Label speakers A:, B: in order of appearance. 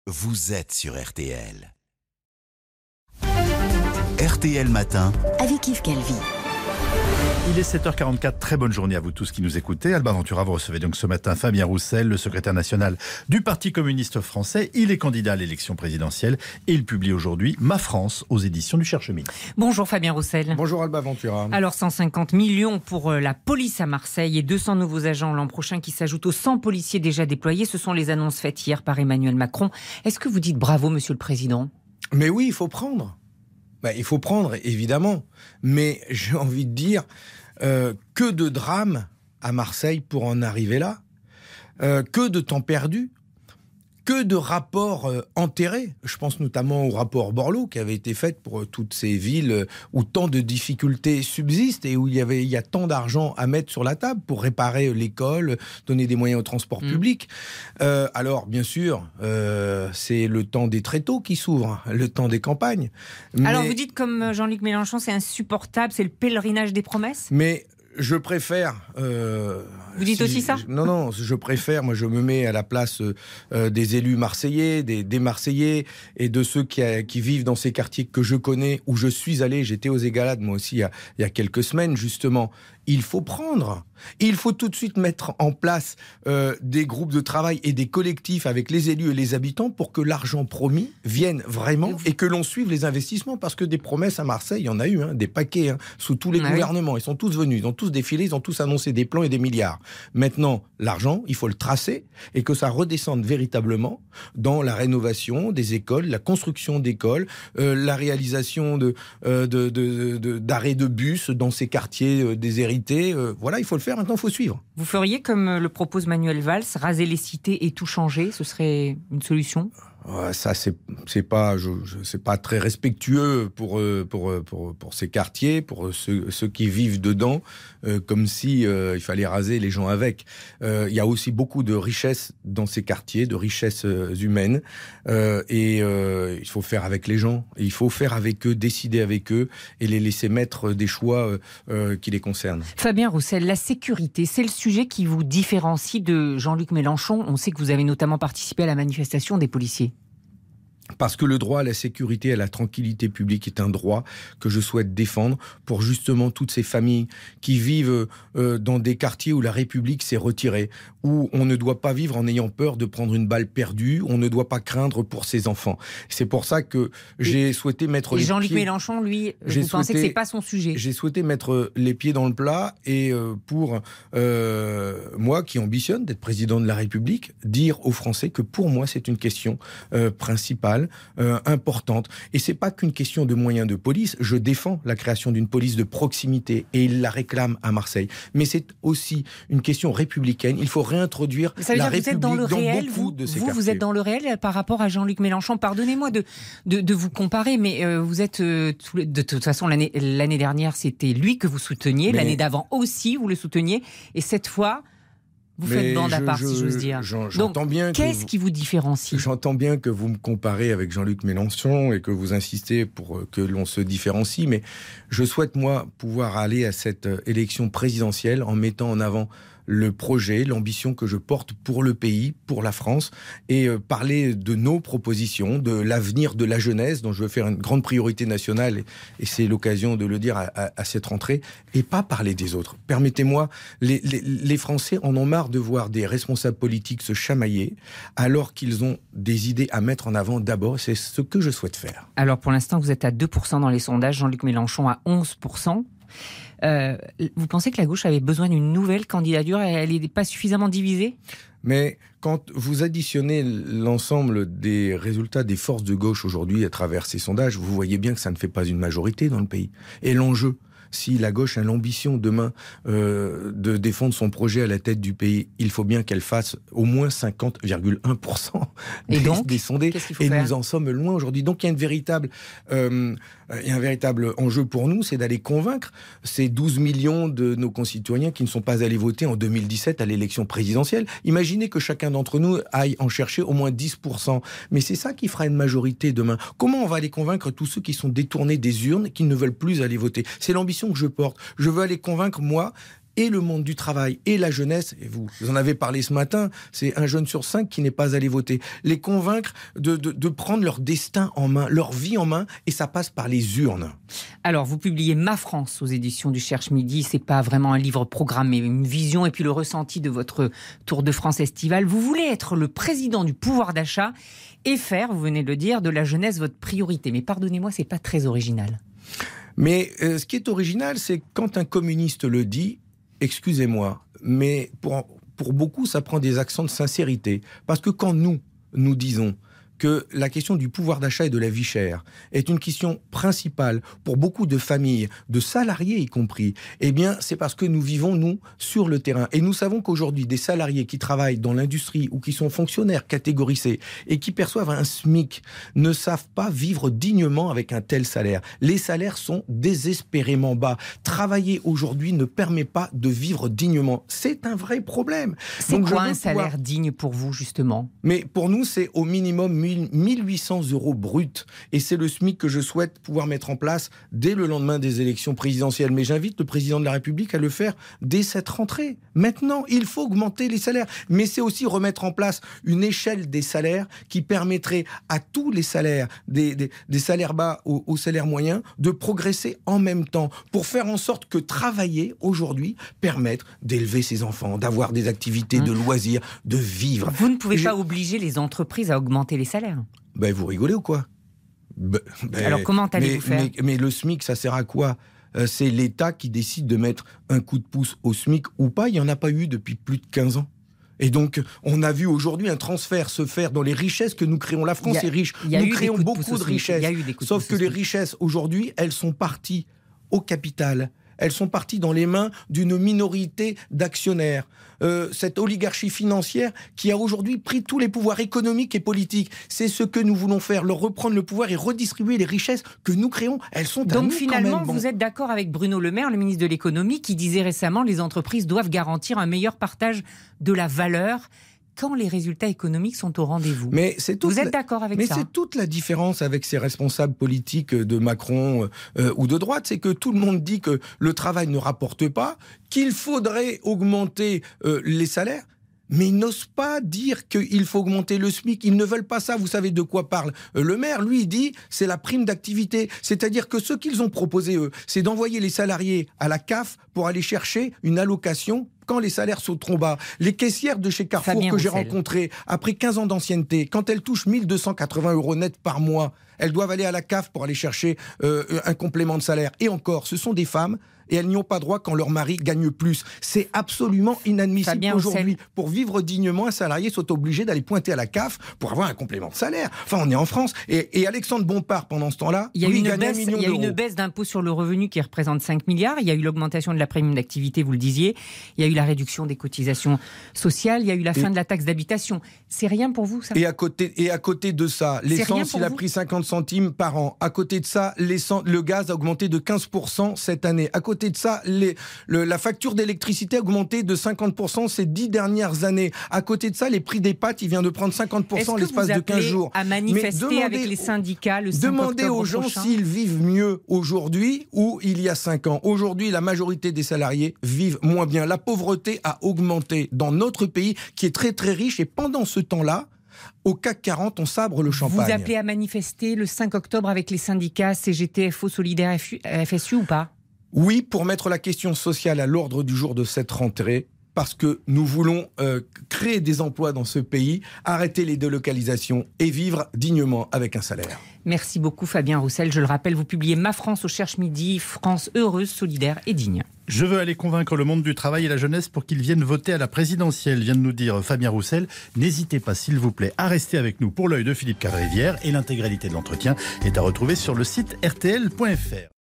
A: vous êtes sur RTL. RTL Matin
B: avec Yves Calvi.
C: Il est 7h44, très bonne journée à vous tous qui nous écoutez. Alba Ventura, vous recevez donc ce matin Fabien Roussel, le secrétaire national du Parti communiste français. Il est candidat à l'élection présidentielle et il publie aujourd'hui Ma France aux éditions du Cherche-Midi.
D: Bonjour Fabien Roussel.
E: Bonjour Alba Ventura.
D: Alors 150 millions pour la police à Marseille et 200 nouveaux agents l'an prochain qui s'ajoutent aux 100 policiers déjà déployés. Ce sont les annonces faites hier par Emmanuel Macron. Est-ce que vous dites bravo, Monsieur le Président ?
E: Mais oui, il faut prendre. Il faut prendre, évidemment. Mais j'ai envie de dire, que de drames à Marseille pour en arriver là. Que de temps perdu. Que de rapports enterrés. Je pense notamment au rapport Borloo qui avait été fait pour toutes ces villes où tant de difficultés subsistent et où il y a tant d'argent à mettre sur la table pour réparer l'école, donner des moyens au transport public. Alors, bien sûr, c'est le temps des tréteaux qui s'ouvre, le temps des campagnes.
D: Alors, vous dites comme Jean-Luc Mélenchon, c'est insupportable, c'est le pèlerinage des promesses ?
E: Mais je préfère...
D: Vous dites aussi ça ?
E: Non, je préfère, moi je me mets à la place des élus marseillais, des Marseillais et de ceux qui vivent dans ces quartiers que je connais, où je suis allé, j'étais aux Égalades moi aussi il y a quelques semaines justement. Il faut prendre. Il faut tout de suite mettre en place des groupes de travail et des collectifs avec les élus et les habitants pour que l'argent promis vienne vraiment et que l'on suive les investissements. Parce que des promesses à Marseille, il y en a eu, des paquets, sous tous les gouvernements. Ils sont tous venus, ils ont tous défilé, ils ont tous annoncé des plans et des milliards. Maintenant, l'argent, il faut le tracer et que ça redescende véritablement dans la rénovation des écoles, la construction d'écoles, la réalisation d'arrêts de bus dans ces quartiers déshérités. Voilà, il faut le faire, maintenant il faut suivre.
D: Vous feriez comme le propose Manuel Valls, raser les cités et tout changer, ce serait une solution ?
E: Ça, c'est pas très respectueux pour ces quartiers, pour ceux qui vivent dedans, comme si il fallait raser les gens avec. Il y a aussi beaucoup de richesses dans ces quartiers, de richesses humaines, et il faut faire avec les gens, il faut faire avec eux, décider avec eux, et les laisser mettre des choix qui les concernent.
D: Fabien Roussel, la sécurité, c'est le sujet qui vous différencie de Jean-Luc Mélenchon. On sait que vous avez notamment participé à la manifestation des policiers.
E: Parce que le droit à la sécurité, à la tranquillité publique est un droit que je souhaite défendre pour justement toutes ces familles qui vivent dans des quartiers où la République s'est retirée, où on ne doit pas vivre en ayant peur de prendre une balle perdue, on ne doit pas craindre pour ses enfants. C'est pour ça que j'ai souhaité mettre les pieds...
D: Jean-Luc Mélenchon, lui, vous pensez que c'est pas son sujet ?
E: J'ai souhaité mettre les pieds dans le plat et pour moi qui ambitionne d'être président de la République, dire aux Français que pour moi c'est une question principale, importante. Et c'est pas qu'une question de moyens de police. Je défends la création d'une police de proximité et il la réclame à Marseille. Mais c'est aussi une question républicaine. Il faut réintroduire la République dans beaucoup de ces quartiers.
D: Vous êtes dans le réel par rapport à Jean-Luc Mélenchon. Pardonnez-moi de vous comparer, mais vous êtes de toute façon l'année dernière c'était lui que vous souteniez, l'année d'avant aussi vous le souteniez, et cette fois vous faites bande à part, si j'ose dire. Donc, qu'est-ce qui vous différencie ?
E: J'entends bien que vous me comparez avec Jean-Luc Mélenchon et que vous insistez pour que l'on se différencie, mais je souhaite, moi, pouvoir aller à cette élection présidentielle en mettant en avant le projet, l'ambition que je porte pour le pays, pour la France, et parler de nos propositions, de l'avenir de la jeunesse, dont je veux faire une grande priorité nationale, et c'est l'occasion de le dire à cette rentrée, et pas parler des autres. Permettez-moi, les Français en ont marre de voir des responsables politiques se chamailler, alors qu'ils ont des idées à mettre en avant d'abord. C'est ce que je souhaite faire.
D: Alors pour l'instant, vous êtes à 2% dans les sondages, Jean-Luc Mélenchon à 11%. Vous pensez que la gauche avait besoin d'une nouvelle candidature et elle n'est pas suffisamment divisée ?
E: Mais quand vous additionnez l'ensemble des résultats des forces de gauche aujourd'hui à travers ces sondages, vous voyez bien que ça ne fait pas une majorité dans le pays. Et l'enjeu, si la gauche a l'ambition demain de défendre son projet à la tête du pays, il faut bien qu'elle fasse au moins 50,1% des sondés. Et nous en sommes loin aujourd'hui. Donc il y a un véritable enjeu pour nous, c'est d'aller convaincre ces 12 millions de nos concitoyens qui ne sont pas allés voter en 2017 à l'élection présidentielle. Imaginez que chacun d'entre nous aille en chercher au moins 10%. Mais c'est ça qui fera une majorité demain. Comment on va aller convaincre tous ceux qui sont détournés des urnes, qui ne veulent plus aller voter ? C'est l'ambition que je porte. Je veux aller convaincre, moi, et le monde du travail et la jeunesse, et vous en avez parlé ce matin, c'est 1 jeune sur 5 qui n'est pas allé voter. Les convaincre de prendre leur destin en main, leur vie en main, et ça passe par les urnes.
D: Alors, vous publiez Ma France aux éditions du Cherche Midi. C'est pas vraiment un livre programmé, une vision et puis le ressenti de votre Tour de France estivale. Vous voulez être le président du pouvoir d'achat et faire, vous venez de le dire, de la jeunesse votre priorité. Mais pardonnez-moi, c'est pas très original.
E: Mais ce qui est original, c'est quand un communiste le dit, excusez-moi, mais pour beaucoup, ça prend des accents de sincérité. Parce que quand nous disons que la question du pouvoir d'achat et de la vie chère est une question principale pour beaucoup de familles, de salariés y compris, eh bien, c'est parce que nous vivons, nous, sur le terrain. Et nous savons qu'aujourd'hui, des salariés qui travaillent dans l'industrie ou qui sont fonctionnaires catégorisés et qui perçoivent un SMIC ne savent pas vivre dignement avec un tel salaire. Les salaires sont désespérément bas. Travailler aujourd'hui ne permet pas de vivre dignement. C'est un vrai problème.
D: C'est quoi un salaire digne pour vous, justement ?
E: Mais pour nous, c'est au minimum 1800 € bruts. Et c'est le SMIC que je souhaite pouvoir mettre en place dès le lendemain des élections présidentielles. Mais j'invite le président de la République à le faire dès cette rentrée. Maintenant, il faut augmenter les salaires. Mais c'est aussi remettre en place une échelle des salaires qui permettrait à tous les salaires, des salaires bas aux salaires moyens, de progresser en même temps pour faire en sorte que travailler aujourd'hui permette d'élever ses enfants, d'avoir des activités de loisirs, de vivre.
D: Vous ne pouvez pas obliger les entreprises à augmenter les salaires.
E: Ben, vous rigolez ou quoi ?
D: Alors comment allez-vous faire ?
E: mais le SMIC, ça sert à quoi ? C'est l'État qui décide de mettre un coup de pouce au SMIC ou pas. Il n'y en a pas eu depuis plus de 15 ans. Et donc, on a vu aujourd'hui un transfert se faire dans les richesses que nous créons. La France est riche. Nous créons beaucoup de richesses. Sauf que les richesses, aujourd'hui, elles sont parties au capital. Elles sont parties dans les mains d'une minorité d'actionnaires. Cette oligarchie financière qui a aujourd'hui pris tous les pouvoirs économiques et politiques. C'est ce que nous voulons faire, leur reprendre le pouvoir et redistribuer les richesses que nous créons. Elles sont à nous.
D: Donc finalement, vous êtes d'accord avec Bruno Le Maire, le ministre de l'économie, qui disait récemment que les entreprises doivent garantir un meilleur partage de la valeur quand les résultats économiques sont au rendez-vous. Vous êtes d'accord avec ça ?
E: Mais c'est toute la différence avec ces responsables politiques de Macron ou de droite, c'est que tout le monde dit que le travail ne rapporte pas, qu'il faudrait augmenter les salaires. Mais ils n'osent pas dire qu'il faut augmenter le SMIC. Ils ne veulent pas ça. Vous savez de quoi parle le maire ? Lui, il dit c'est la prime d'activité. C'est-à-dire que ce qu'ils ont proposé, eux, c'est d'envoyer les salariés à la CAF pour aller chercher une allocation quand les salaires sont trop bas. Les caissières de chez Carrefour
D: Fabien
E: que j'ai
D: Roussel.
E: rencontrées, après 15 ans d'ancienneté, quand elles touchent 1 280 € net par mois, elles doivent aller à la CAF pour aller chercher un complément de salaire. Et encore, ce sont des femmes et elles n'y ont pas droit quand leur mari gagne plus. C'est absolument inadmissible qu'aujourd'hui, pour vivre dignement, un salarié soit obligé d'aller pointer à la CAF pour avoir un complément de salaire. Enfin, on est en France. Et Alexandre Bompard, pendant ce temps-là,
D: il y a
E: lui,
D: une
E: gagne
D: baisse,
E: 1 million
D: il y a
E: d'euros.
D: une baisse d'impôt sur le revenu qui représente 5 milliards. Il y a eu l'augmentation de la prime d'activité, vous le disiez. Il y a eu la réduction des cotisations sociales. Il y a eu la fin de la taxe d'habitation. C'est rien pour vous, ça ?
E: Et à côté de ça, l'essence, il a pris 50 centimes par an. À côté de ça, le gaz a augmenté de 15% cette année. À côté de ça, la facture d'électricité a augmenté de 50% ces 10 dernières années. À côté de ça, les prix des pâtes, il vient de prendre 50% en l'espace de 15 jours.
D: À manifester avec les syndicats le 5 octobre
E: Demandez aux gens
D: prochain.
E: s'ils vivent mieux aujourd'hui ou il y a 5 ans. Aujourd'hui, la majorité des salariés vivent moins bien. La pauvreté a augmenté dans notre pays qui est très très riche et pendant ce temps-là, au CAC 40, on sabre le champagne.
D: Vous appelez à manifester le 5 octobre avec les syndicats CGT, FO, Solidaire, FSU ou pas ?
E: Oui, pour mettre la question sociale à l'ordre du jour de cette rentrée, parce que nous voulons créer des emplois dans ce pays, arrêter les délocalisations et vivre dignement avec un salaire.
D: Merci beaucoup Fabien Roussel. Je le rappelle, vous publiez Ma France au Cherche Midi, France heureuse, solidaire et digne.
C: Je veux aller convaincre le monde du travail et la jeunesse pour qu'ils viennent voter à la présidentielle, vient de nous dire Fabien Roussel. N'hésitez pas, s'il vous plaît, à rester avec nous pour l'œil de Philippe Cadrivière et l'intégralité de l'entretien est à retrouver sur le site rtl.fr.